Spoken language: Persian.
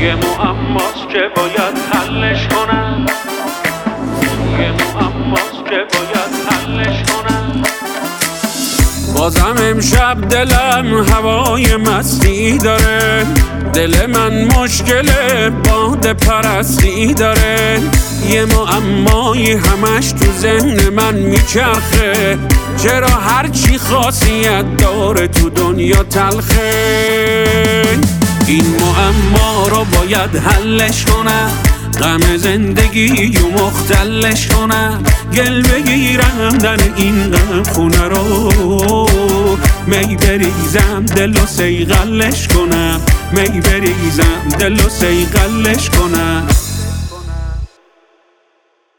یه معماست که باید حلش کنم، یه معماست که باید حلش کنم. بازم امشب دلم هوای مستی داره، دل من مشکل باد پرستی داره. یه معمایی همش تو ذهن من میچرخه، چرا هرچی خاصیت داره تو دنیا تلخه. این معما رو باید حلش کنم، غم زندگی و مختلش کنم. گل بگیرم در این غم خونه رو، می بریزم دل و سیغلش کنم، می بریزم دل و سیغلش کنم.